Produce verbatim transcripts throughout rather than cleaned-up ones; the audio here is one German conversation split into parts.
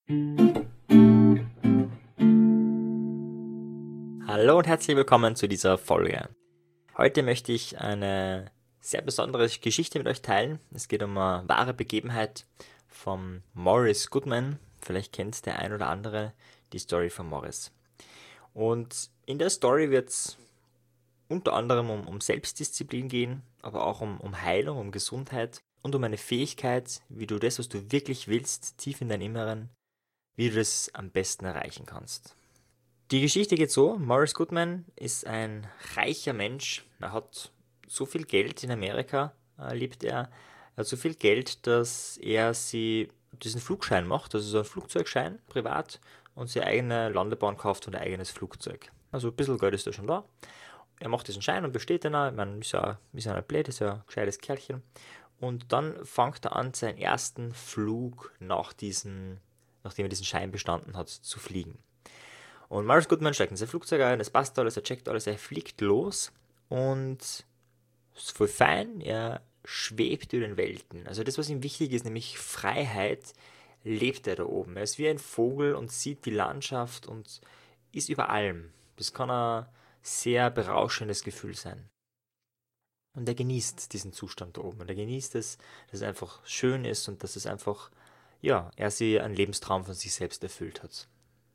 Hallo und herzlich willkommen zu dieser Folge. Heute möchte ich eine sehr besondere Geschichte mit euch teilen. Es geht um eine wahre Begebenheit von Morris Goodman. Vielleicht kennt der ein oder andere die Story von Morris. Und in der Story wird es unter anderem um, um Selbstdisziplin gehen, aber auch um, um Heilung, um Gesundheit und um eine Fähigkeit, wie du das, was du wirklich willst, tief in deinem Inneren, wie du das am besten erreichen kannst. Die Geschichte geht so: Morris Goodman ist ein reicher Mensch. Er hat so viel Geld, in Amerika äh, lebt er. Er hat so viel Geld, dass er sie diesen Flugschein macht, also so einen Flugzeugschein privat, und seine eigene Landebahn kauft und ein eigenes Flugzeug. Also ein bisschen Geld ist da schon da. Er macht diesen Schein und besteht den auch. Ich meine, ist ja, ist ja ein blöd, ist ja ein gescheites Kerlchen. Und dann fängt er an, seinen ersten Flug nach diesen, nachdem er diesen Schein bestanden hat, zu fliegen. Und Morris Goodman steigt in sein Flugzeug ein, es passt alles, er checkt alles, er fliegt los und ist voll fein, er schwebt über den Welten. Also das, was ihm wichtig ist, nämlich Freiheit, lebt er da oben. Er ist wie ein Vogel und sieht die Landschaft und ist über allem. Das kann ein sehr berauschendes Gefühl sein. Und er genießt diesen Zustand da oben. Und er genießt es, dass es einfach schön ist und dass es einfach, ja, er sich einen Lebenstraum von sich selbst erfüllt hat.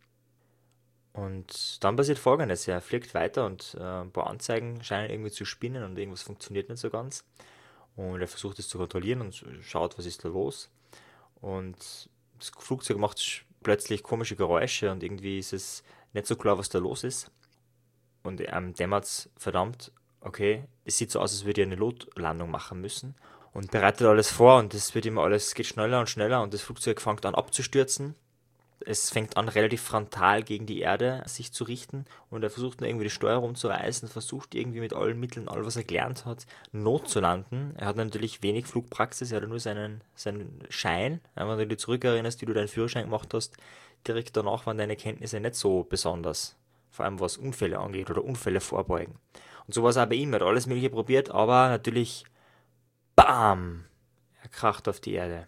Und dann passiert Folgendes: Er fliegt weiter und äh, ein paar Anzeigen scheinen irgendwie zu spinnen und irgendwas funktioniert nicht so ganz. Und er versucht es zu kontrollieren und schaut, was ist da los. Und das Flugzeug macht plötzlich komische Geräusche und irgendwie ist es nicht so klar, was da los ist. Und ähm, dämmert es, verdammt, okay, es sieht so aus, als würde er eine Notlandung machen müssen. Und bereitet alles vor und es wird immer alles, geht schneller und schneller und das Flugzeug fängt an abzustürzen. Es fängt an, relativ frontal gegen die Erde sich zu richten und er versucht nur irgendwie die Steuerung zu reißen, versucht irgendwie mit allen Mitteln, all was er gelernt hat, Not zu landen. Er hat natürlich wenig Flugpraxis, er hat nur seinen, seinen Schein. Wenn du dich zurückerinnerst, wie du deinen Führerschein gemacht hast, direkt danach waren deine Kenntnisse nicht so besonders. Vor allem was Unfälle angeht oder Unfälle vorbeugen. Und so war es auch bei ihm, er hat alles Mögliche probiert, aber natürlich, BAM! Er kracht auf die Erde.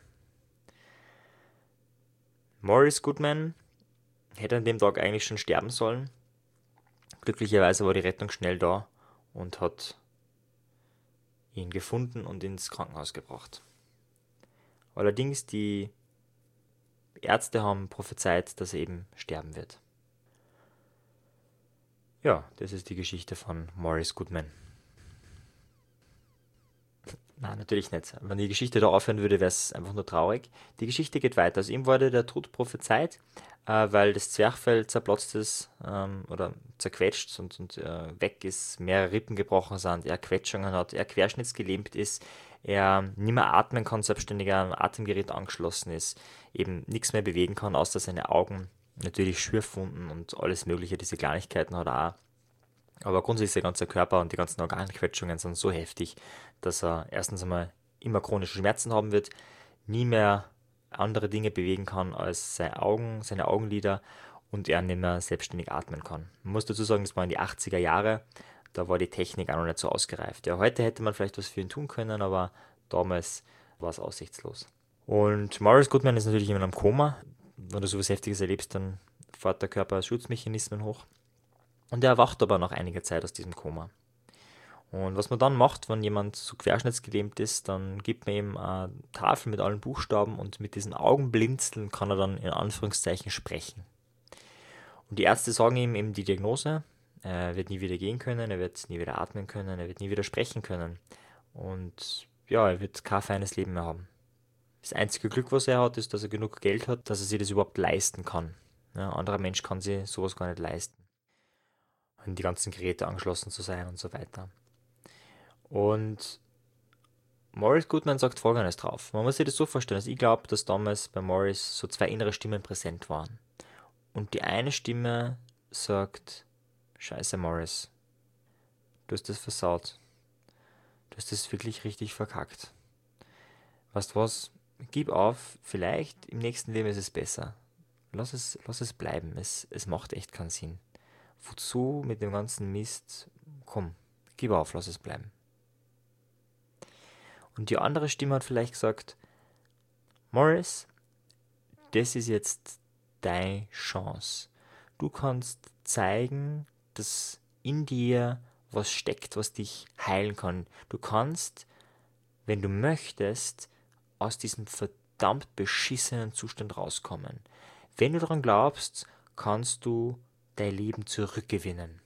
Morris Goodman hätte an dem Tag eigentlich schon sterben sollen. Glücklicherweise war die Rettung schnell da und hat ihn gefunden und ins Krankenhaus gebracht. Allerdings, die Ärzte haben prophezeit, dass er eben sterben wird. Ja, das ist die Geschichte von Morris Goodman. Nein, natürlich nicht. Wenn die Geschichte da aufhören würde, wäre es einfach nur traurig. Die Geschichte geht weiter. Also ihm wurde der Tod prophezeit, äh, weil das Zwerchfell zerplatzt ist ähm, oder zerquetscht und, und äh, weg ist, mehrere Rippen gebrochen sind, er Quetschungen hat, er querschnittsgelähmt ist, er nicht mehr atmen kann, selbstständig an ein Atemgerät angeschlossen ist, eben nichts mehr bewegen kann, außer seine Augen, natürlich Schürfwunden und alles mögliche, diese Kleinigkeiten hat er auch. Aber grundsätzlich der ganze Körper und die ganzen Organquetschungen sind so heftig, dass er erstens einmal immer chronische Schmerzen haben wird, nie mehr andere Dinge bewegen kann als seine Augen, seine Augenlider und er nicht mehr selbstständig atmen kann. Man muss dazu sagen, das war in die achtziger Jahre, da war die Technik auch noch nicht so ausgereift. Ja, heute hätte man vielleicht was für ihn tun können, aber damals war es aussichtslos. Und Morris Goodman ist natürlich immer in einem Koma. Wenn du sowas Heftiges erlebst, dann fährt der Körper Schutzmechanismen hoch. Und er erwacht aber nach einiger Zeit aus diesem Koma. Und was man dann macht, wenn jemand so querschnittsgelähmt ist, dann gibt man ihm eine Tafel mit allen Buchstaben und mit diesen Augenblinzeln kann er dann in Anführungszeichen sprechen. Und die Ärzte sagen ihm eben die Diagnose: Er wird nie wieder gehen können, er wird nie wieder atmen können, er wird nie wieder sprechen können. Und ja, er wird kein feines Leben mehr haben. Das einzige Glück, was er hat, ist, dass er genug Geld hat, dass er sich das überhaupt leisten kann. Ja, ein anderer Mensch kann sich sowas gar nicht leisten, an die ganzen Geräte angeschlossen zu sein und so weiter. Und Morris Goodman sagt Folgendes drauf. Man muss sich das so vorstellen, also ich glaube, dass damals bei Morris so zwei innere Stimmen präsent waren. Und die eine Stimme sagt: Scheiße Morris, du hast das versaut. Du hast das wirklich richtig verkackt. Weißt du was? Gib auf, vielleicht im nächsten Leben ist es besser. Lass es, lass es bleiben, es, es macht echt keinen Sinn. Wozu mit dem ganzen Mist? Komm, gib auf, lass es bleiben. Und die andere Stimme hat vielleicht gesagt: Morris, das ist jetzt deine Chance. Du kannst zeigen, dass in dir was steckt, was dich heilen kann. Du kannst, wenn du möchtest, aus diesem verdammt beschissenen Zustand rauskommen. Wenn du daran glaubst, kannst du dein Leben zurückgewinnen.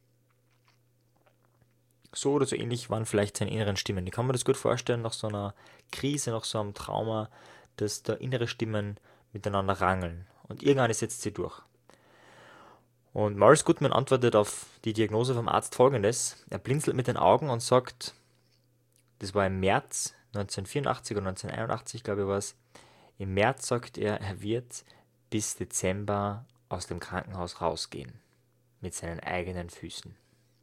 So oder so ähnlich waren vielleicht seine inneren Stimmen. Ich kann mir das gut vorstellen, nach so einer Krise, nach so einem Trauma, dass da innere Stimmen miteinander rangeln. Und irgendwann setzt sie durch. Und Morris Goodman antwortet auf die Diagnose vom Arzt folgendes. Er blinzelt mit den Augen und sagt, das war im März neunzehnhundertvierundachtzig oder neunzehnhunderteinundachtzig, glaube ich war es. Im März sagt er, er wird bis Dezember aus dem Krankenhaus rausgehen. Mit seinen eigenen Füßen.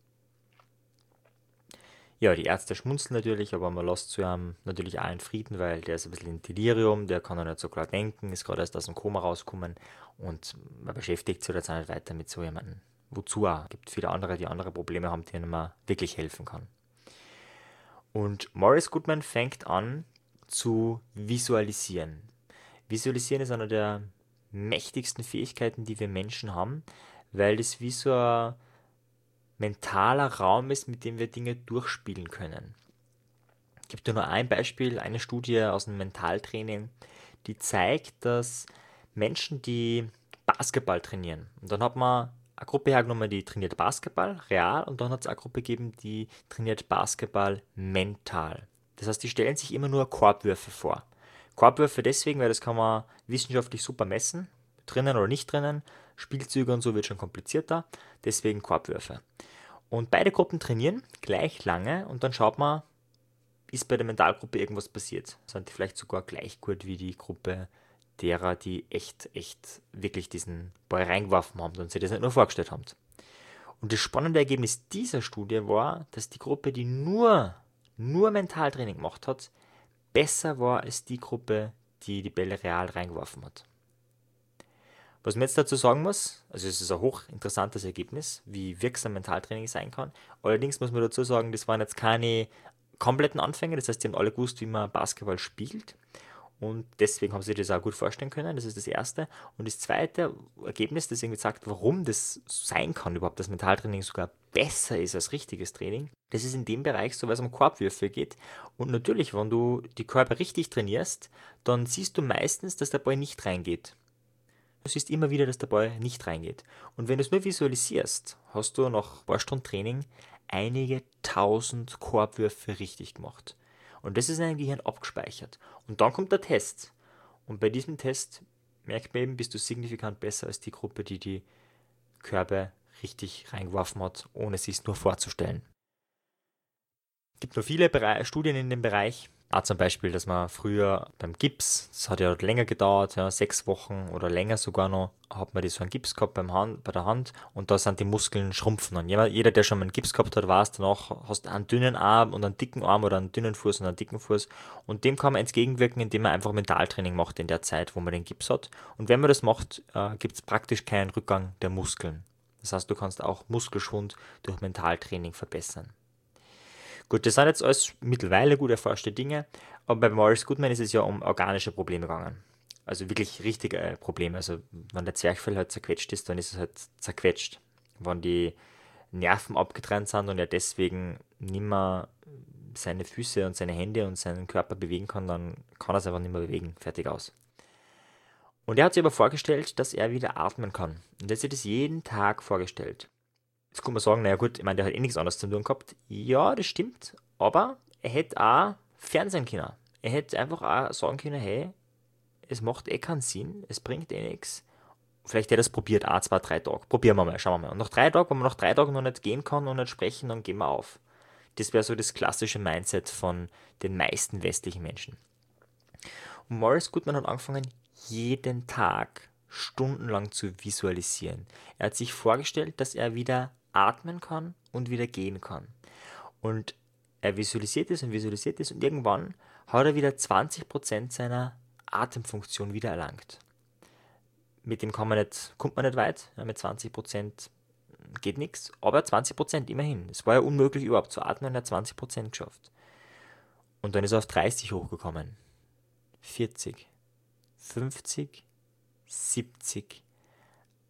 Ja, die Ärzte schmunzeln natürlich, aber man lässt zu ihm natürlich auch in Frieden, weil der ist ein bisschen in Delirium, der kann ja nicht so klar denken, ist gerade erst aus dem Koma rausgekommen und man beschäftigt sich jetzt auch nicht weiter mit so jemandem. Wozu auch? Es gibt viele andere, die andere Probleme haben, denen man wirklich helfen kann. Und Morris Goodman fängt an zu visualisieren. Visualisieren ist eine der mächtigsten Fähigkeiten, die wir Menschen haben, weil das wie so ein mentaler Raum ist, mit dem wir Dinge durchspielen können. Ich gebe dir nur ein Beispiel, eine Studie aus dem Mentaltraining, die zeigt, dass Menschen, die Basketball trainieren, und dann hat man eine Gruppe hergenommen, die trainiert Basketball, real, und dann hat es eine Gruppe gegeben, die trainiert Basketball mental. Das heißt, die stellen sich immer nur Korbwürfe vor. Korbwürfe deswegen, weil das kann man wissenschaftlich super messen, drinnen oder nicht drinnen, Spielzüge und so wird schon komplizierter, deswegen Korbwürfe. Und beide Gruppen trainieren gleich lange und dann schaut man, ist bei der Mentalgruppe irgendwas passiert. Sind die vielleicht sogar gleich gut wie die Gruppe derer, die echt, echt wirklich diesen Ball reingeworfen haben und sich das nicht nur vorgestellt haben. Und das spannende Ergebnis dieser Studie war, dass die Gruppe, die nur, nur Mentaltraining gemacht hat, besser war als die Gruppe, die die Bälle real reingeworfen hat. Was man jetzt dazu sagen muss, also es ist ein hochinteressantes Ergebnis, wie wirksam Mentaltraining sein kann. Allerdings muss man dazu sagen, das waren jetzt keine kompletten Anfänger, das heißt, die haben alle gewusst, wie man Basketball spielt und deswegen haben sie das auch gut vorstellen können, das ist das erste. Und das zweite Ergebnis, das irgendwie sagt, warum das sein kann überhaupt, dass Mentaltraining sogar besser ist als richtiges Training, das ist in dem Bereich so, weil es um Korbwürfe geht. Und natürlich, wenn du die Körper richtig trainierst, dann siehst du meistens, dass der Ball nicht reingeht. Du siehst immer wieder, dass der Ball nicht reingeht. Und wenn du es nur visualisierst, hast du nach ein paar Stunden Training einige tausend Korbwürfe richtig gemacht. Und das ist in deinem Gehirn abgespeichert. Und dann kommt der Test. Und bei diesem Test merkt man eben, bist du signifikant besser als die Gruppe, die die Körbe richtig reingeworfen hat, ohne sich es nur vorzustellen. Es gibt noch viele Bere- Studien in dem Bereich. Auch zum Beispiel, dass man früher beim Gips, das hat ja länger gedauert, ja, sechs Wochen oder länger sogar noch, hat man das so einen Gips gehabt beim Hand, bei der Hand und da sind die Muskeln schrumpfen. Und jeder, der schon mal einen Gips gehabt hat, weiß, danach hast du einen dünnen Arm und einen dicken Arm oder einen dünnen Fuß und einen dicken Fuß. Und dem kann man entgegenwirken, indem man einfach Mentaltraining macht in der Zeit, wo man den Gips hat. Und wenn man das macht, äh, gibt es praktisch keinen Rückgang der Muskeln. Das heißt, du kannst auch Muskelschwund durch Mentaltraining verbessern. Gut, das sind jetzt alles mittlerweile gut erforschte Dinge, aber bei Morris Goodman ist es ja um organische Probleme gegangen. Also wirklich richtige Probleme. Also wenn der Zwerchfell halt zerquetscht ist, dann ist es halt zerquetscht. Wenn die Nerven abgetrennt sind und er deswegen nimmer seine Füße und seine Hände und seinen Körper bewegen kann, dann kann er es einfach nicht mehr bewegen. Fertig aus. Und er hat sich aber vorgestellt, dass er wieder atmen kann. Und er hat sich das jeden Tag vorgestellt. Jetzt kann man sagen, naja gut, ich meine, der hat eh nichts anderes zu tun gehabt. Ja, das stimmt, aber er hätte auch Fernsehen können. Er hätte einfach auch sagen können, hey, es macht eh keinen Sinn, es bringt eh nichts. Vielleicht hätte er es probiert, auch zwei, drei Tage. Probieren wir mal, schauen wir mal. Und nach drei Tagen, wenn man nach drei Tagen noch nicht gehen kann und nicht sprechen, dann gehen wir auf. Das wäre so das klassische Mindset von den meisten westlichen Menschen. Und Morris Goodman hat angefangen, jeden Tag stundenlang zu visualisieren. Er hat sich vorgestellt, dass er wieder atmen kann und wieder gehen kann. Und er visualisiert es und visualisiert es und irgendwann hat er wieder zwanzig Prozent seiner Atemfunktion wieder erlangt. Mit dem kann man nicht, kommt man nicht weit, ja, mit zwanzig Prozent geht nichts, aber zwanzig Prozent immerhin. Es war ja unmöglich überhaupt zu atmen und er hat zwanzig Prozent geschafft. Und dann ist er auf dreißig hochgekommen, vierzig, fünfzig, siebzig,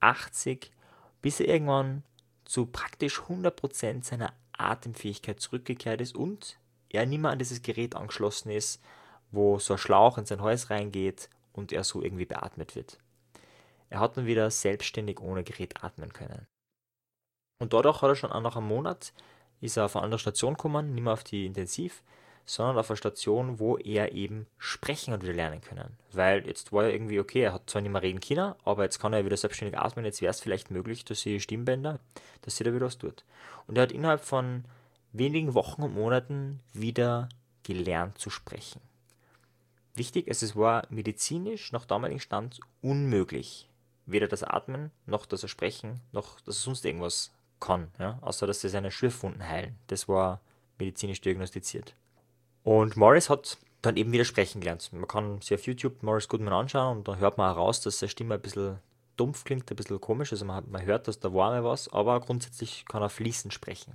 achtzig, bis er irgendwann zu praktisch hundert Prozent seiner Atemfähigkeit zurückgekehrt ist und er nicht mehr an dieses Gerät angeschlossen ist, wo so ein Schlauch in sein Hals reingeht und er so irgendwie beatmet wird. Er hat dann wieder selbstständig ohne Gerät atmen können. Und dadurch hat er schon nach einem Monat, ist er auf eine andere Station gekommen, nicht mehr auf die Intensiv, sondern auf eine Station, wo er eben sprechen hat wieder lernen können. Weil jetzt war er irgendwie okay, er hat zwar nicht mehr reden können, aber jetzt kann er wieder selbstständig atmen, jetzt wäre es vielleicht möglich, dass sie Stimmbänder, dass sie da wieder was tut. Und er hat innerhalb von wenigen Wochen und Monaten wieder gelernt zu sprechen. Wichtig, es war medizinisch nach damaligem Stand unmöglich. Weder das Atmen, noch das Sprechen, noch dass er sonst irgendwas kann, ja? Außer dass sie seine Schürfwunden heilen. Das war medizinisch diagnostiziert. Und Morris hat dann eben wieder sprechen gelernt. Man kann sich auf YouTube Morris Goodman anschauen und da hört man auch raus, dass seine Stimme ein bisschen dumpf klingt, ein bisschen komisch. Also man, hat, man hört, dass da war mal was, aber grundsätzlich kann er fließend sprechen.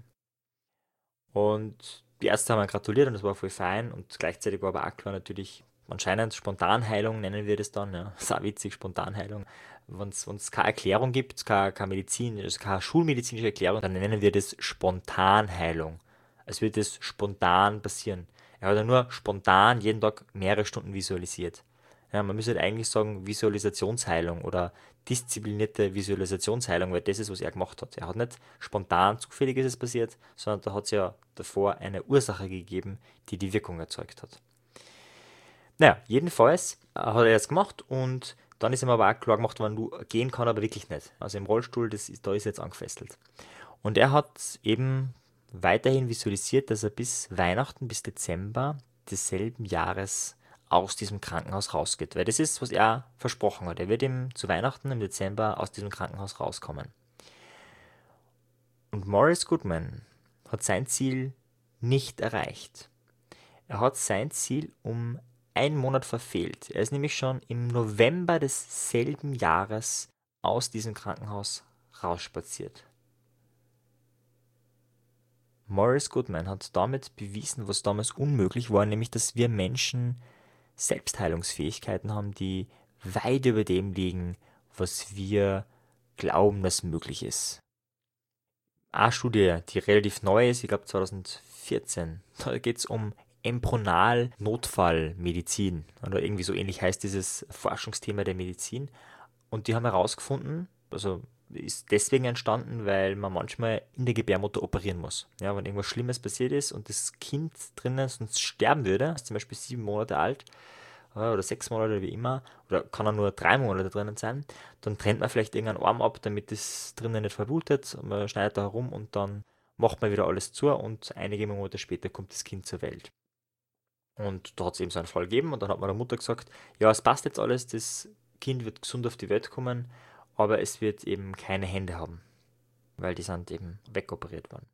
Und die Ärzte haben ihm gratuliert und das war voll fein und gleichzeitig war aber auch klar natürlich, anscheinend Spontanheilung nennen wir das dann, ja, ist auch witzig, Spontanheilung. Wenn es keine Erklärung gibt, keine, keine Medizin, also keine schulmedizinische Erklärung, dann nennen wir das Spontanheilung. Es wird das spontan passieren. Er hat ja nur spontan jeden Tag mehrere Stunden visualisiert. Ja, man müsste halt eigentlich sagen Visualisationsheilung oder disziplinierte Visualisationsheilung, weil das ist, was er gemacht hat. Er hat nicht spontan zufällig ist es passiert, sondern da hat es ja davor eine Ursache gegeben, die die Wirkung erzeugt hat. Naja, jedenfalls hat er das gemacht und dann ist ihm aber auch klar gemacht worden, du gehen kann aber wirklich nicht. Also im Rollstuhl, das ist, da ist er jetzt angefesselt. Und er hat eben weiterhin visualisiert, dass er bis Weihnachten, bis Dezember desselben Jahres aus diesem Krankenhaus rausgeht. Weil das ist, was er versprochen hat. Er wird ihm zu Weihnachten im Dezember aus diesem Krankenhaus rauskommen. Und Morris Goodman hat sein Ziel nicht erreicht. Er hat sein Ziel um einen Monat verfehlt. Er ist nämlich schon im November desselben Jahres aus diesem Krankenhaus rausspaziert. Morris Goodman hat damit bewiesen, was damals unmöglich war, nämlich dass wir Menschen Selbstheilungsfähigkeiten haben, die weit über dem liegen, was wir glauben, dass möglich ist. Eine Studie, die relativ neu ist, ich glaube zwanzig vierzehn, da geht es um Embryonal-Notfallmedizin oder irgendwie so ähnlich heißt dieses Forschungsthema der Medizin. Und die haben herausgefunden, also ist deswegen entstanden, weil man manchmal in der Gebärmutter operieren muss. Ja, wenn irgendwas Schlimmes passiert ist und das Kind drinnen sonst sterben würde, ist zum Beispiel sieben Monate alt oder sechs Monate, wie immer, oder kann er nur drei Monate drinnen sein, dann trennt man vielleicht irgendeinen Arm ab, damit das drinnen nicht verblutet, man schneidet da herum und dann macht man wieder alles zu und einige Monate später kommt das Kind zur Welt. Und da hat es eben so einen Fall gegeben und dann hat man der Mutter gesagt, ja, es passt jetzt alles, das Kind wird gesund auf die Welt kommen, aber es wird eben keine Hände haben, weil die sind eben wegoperiert worden.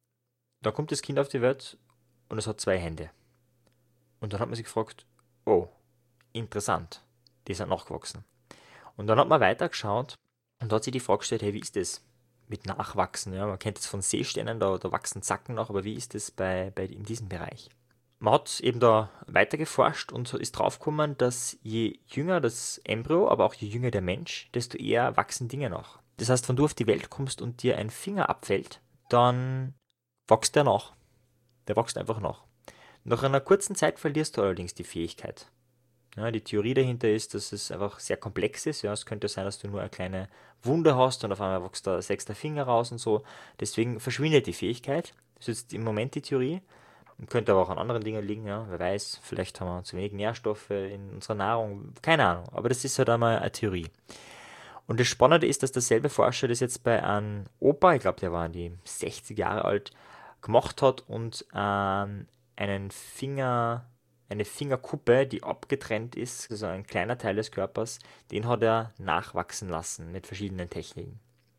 Dann kommt das Kind auf die Welt und es hat zwei Hände. Und dann hat man sich gefragt, oh, interessant, die sind nachgewachsen. Und dann hat man weitergeschaut und hat sich die Frage gestellt, hey, wie ist das mit Nachwachsen? Ja, man kennt das von Seesternen, da, da wachsen Zacken nach, aber wie ist das bei, bei, in diesem Bereich? Man hat eben da weiter geforscht und ist draufgekommen, dass je jünger das Embryo, aber auch je jünger der Mensch, desto eher wachsen Dinge nach. Das heißt, wenn du auf die Welt kommst und dir ein Finger abfällt, dann wächst der nach. Der wächst einfach nach. Nach einer kurzen Zeit verlierst du allerdings die Fähigkeit. Ja, die Theorie dahinter ist, dass es einfach sehr komplex ist. Ja, es könnte sein, dass du nur eine kleine Wunde hast und auf einmal wächst da sechster Finger raus und so. Deswegen verschwindet die Fähigkeit. Das ist jetzt im Moment die Theorie. Könnte aber auch an anderen Dingen liegen, ja, wer weiß, vielleicht haben wir zu wenig Nährstoffe in unserer Nahrung, keine Ahnung, aber das ist halt einmal eine Theorie. Und das Spannende ist, dass derselbe Forscher das jetzt bei einem Opa, ich glaube, der war die sechzig Jahre alt, gemacht hat und ähm, einen Finger, eine Fingerkuppe, die abgetrennt ist, also ein kleiner Teil des Körpers, den hat er nachwachsen lassen mit verschiedenen Techniken.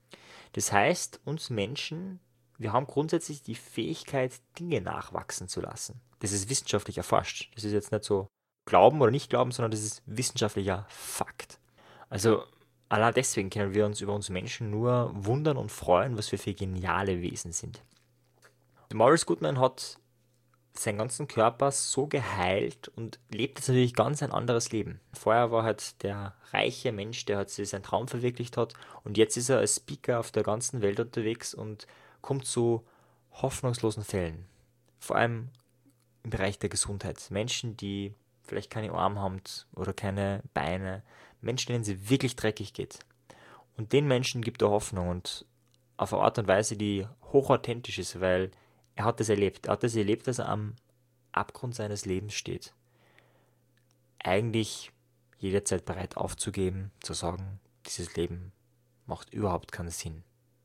Das heißt, uns Menschen, wir haben grundsätzlich die Fähigkeit, Dinge nachwachsen zu lassen. Das ist wissenschaftlich erforscht. Das ist jetzt nicht so Glauben oder nicht Glauben, sondern das ist wissenschaftlicher Fakt. Also allein deswegen können wir uns über uns Menschen nur wundern und freuen, was wir für geniale Wesen sind. Morris Goodman hat seinen ganzen Körper so geheilt und lebt jetzt natürlich ganz ein anderes Leben. Vorher war halt der reiche Mensch, der halt sich seinen Traum verwirklicht hat, und jetzt ist er als Speaker auf der ganzen Welt unterwegs und kommt zu hoffnungslosen Fällen. Vor allem im Bereich der Gesundheit. Menschen, die vielleicht keine Arme haben oder keine Beine. Menschen, denen es wirklich dreckig geht. Und den Menschen gibt er Hoffnung, und auf eine Art und Weise, die hochauthentisch ist, weil er hat das erlebt. Er hat das erlebt, dass er am Abgrund seines Lebens steht. Eigentlich jederzeit bereit aufzugeben, zu sagen, dieses Leben macht überhaupt keinen Sinn.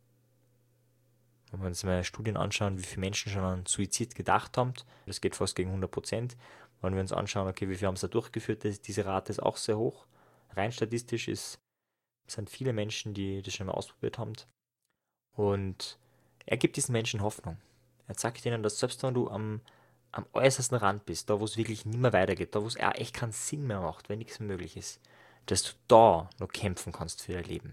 Wenn wir uns mal Studien anschauen, wie viele Menschen schon an Suizid gedacht haben, das geht fast gegen hundert Prozent. Wenn wir uns anschauen, okay, wie viele haben es da durchgeführt, diese Rate ist auch sehr hoch. Rein statistisch ist, sind viele Menschen, die das schon mal ausprobiert haben. Und er gibt diesen Menschen Hoffnung. Er sagt ihnen, dass selbst wenn du am, am äußersten Rand bist, da wo es wirklich nicht mehr weitergeht, da wo es echt keinen Sinn mehr macht, wenn nichts mehr möglich ist, dass du da noch kämpfen kannst für dein Leben.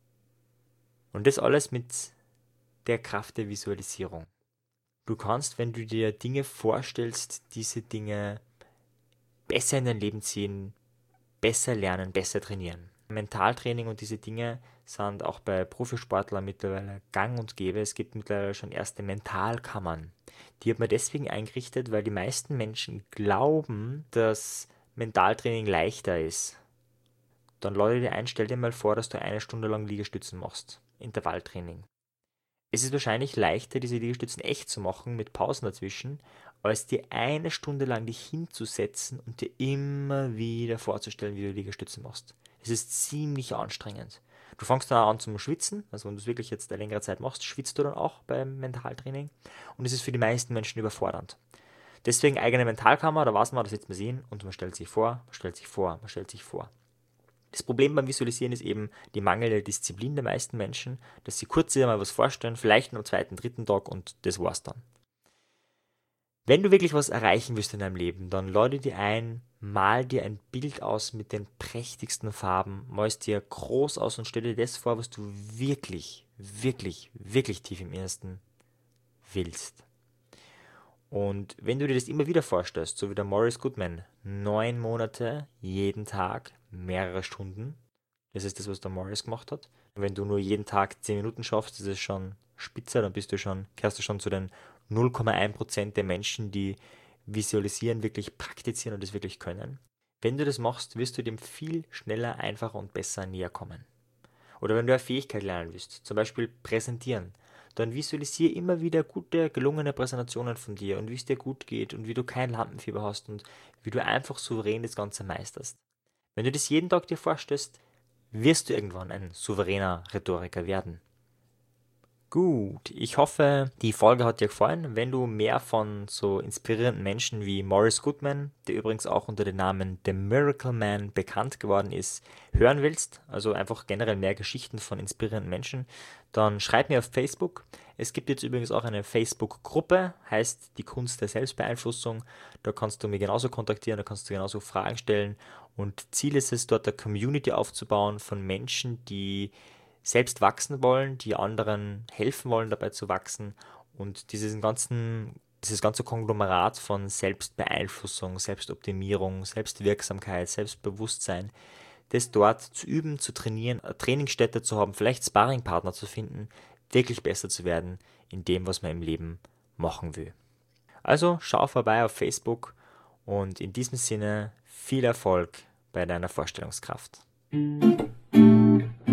Und das alles mit der Kraft der Visualisierung. Du kannst, wenn du dir Dinge vorstellst, diese Dinge besser in dein Leben ziehen, besser lernen, besser trainieren. Mentaltraining und diese Dinge sind auch bei Profisportlern mittlerweile gang und gäbe. Es gibt mittlerweile schon erste Mentalkammern. Die hat man deswegen eingerichtet, weil die meisten Menschen glauben, dass Mentaltraining leichter ist. Dann lade dir ein, stell dir mal vor, dass du eine Stunde lang Liegestützen machst. Intervalltraining. Es ist wahrscheinlich leichter, diese Liegestützen echt zu machen, mit Pausen dazwischen, als dir eine Stunde lang dich hinzusetzen und dir immer wieder vorzustellen, wie du Liegestützen machst. Es ist ziemlich anstrengend. Du fängst dann auch an zum Schwitzen, also wenn du es wirklich jetzt eine längere Zeit machst, schwitzt du dann auch beim Mentaltraining, und es ist für die meisten Menschen überfordernd. Deswegen eigene Mentalkammer, da weiß man, da sitzt man sich hin und man stellt sich vor, man stellt sich vor, man stellt sich vor. Das Problem beim Visualisieren ist eben die mangelnde Disziplin der meisten Menschen, dass sie kurz sich mal was vorstellen, vielleicht am zweiten, dritten Tag, und das war's dann. Wenn du wirklich was erreichen willst in deinem Leben, dann lade dir ein, mal dir ein Bild aus mit den prächtigsten Farben, mal es dir groß aus und stell dir das vor, was du wirklich, wirklich, wirklich tief im Innersten willst. Und wenn du dir das immer wieder vorstellst, so wie der Maurice Goodman, neun Monate, jeden Tag, mehrere Stunden, das ist das, was der Maurice gemacht hat. Und wenn du nur jeden Tag zehn Minuten schaffst, das ist schon spitze, dann bist du schon, gehörst du schon zu den null Komma eins Prozent der Menschen, die visualisieren, wirklich praktizieren und das wirklich können. Wenn du das machst, wirst du dem viel schneller, einfacher und besser näher kommen. Oder wenn du eine Fähigkeit lernen willst, zum Beispiel präsentieren, dann visualisiere immer wieder gute, gelungene Präsentationen von dir und wie es dir gut geht und wie du kein Lampenfieber hast und wie du einfach souverän das Ganze meisterst. Wenn du das jeden Tag dir vorstellst, wirst du irgendwann ein souveräner Rhetoriker werden. Gut, ich hoffe, die Folge hat dir gefallen. Wenn du mehr von so inspirierenden Menschen wie Maurice Goodman, der übrigens auch unter dem Namen The Miracle Man bekannt geworden ist, hören willst, also einfach generell mehr Geschichten von inspirierenden Menschen, dann schreib mir auf Facebook. Es gibt jetzt übrigens auch eine Facebook-Gruppe, heißt die Kunst der Selbstbeeinflussung. Da kannst du mich genauso kontaktieren, da kannst du genauso Fragen stellen. Und Ziel ist es, dort eine Community aufzubauen von Menschen, die selbst wachsen wollen, die anderen helfen wollen, dabei zu wachsen, und dieses, ganzen, dieses ganze Konglomerat von Selbstbeeinflussung, Selbstoptimierung, Selbstwirksamkeit, Selbstbewusstsein, das dort zu üben, zu trainieren, eine Trainingsstätte zu haben, vielleicht Sparringpartner zu finden, wirklich besser zu werden in dem, was man im Leben machen will. Also schau vorbei auf Facebook, und in diesem Sinne viel Erfolg bei deiner Vorstellungskraft.